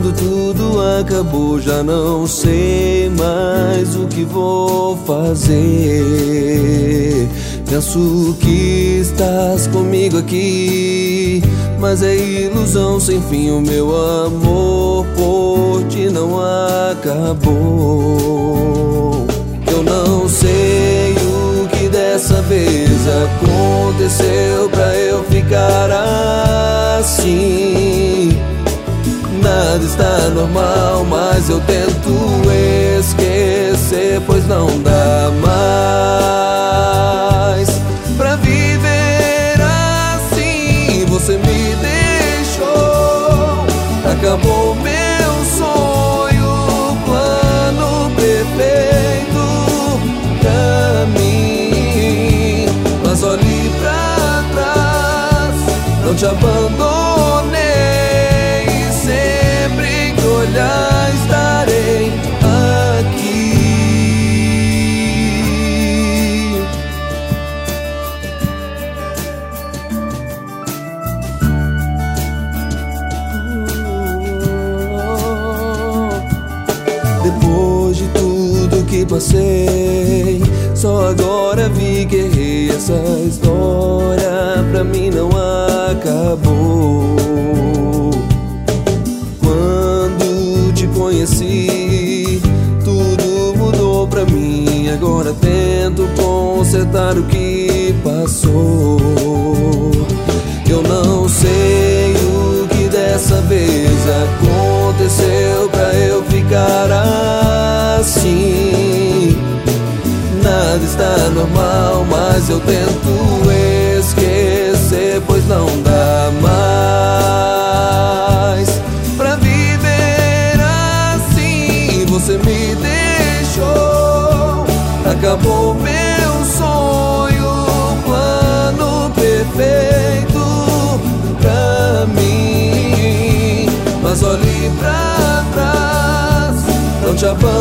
Quando tudo acabou, já não sei mais o que vou fazer. Penso que estás comigo aqui, mas é ilusão sem fim. O meu amor por ti não acabou. Eu não sei o que dessa vez aconteceu pra eu ficar assim. Nada está normal, mas eu tento esquecer, pois não dá mais pra viver assim. Você me deixou, acabou meu sonho, plano perfeito pra mim. Mas olhe pra trás, não te abandonei. Sempre que olhar estarei aqui. Depois de tudo que passei, só agora vi que errei. Essa história pra mim não acabou. Conheci, tudo mudou pra mim. Agora tento consertar o que passou. Eu não sei o que dessa vez aconteceu pra eu ficar assim. Nada está normal, mas eu tento esquecer, pois não dá mais pra viver assim. Você me deixou, acabou meu sonho, plano perfeito pra mim. Mas olhe pra trás, não te abandono.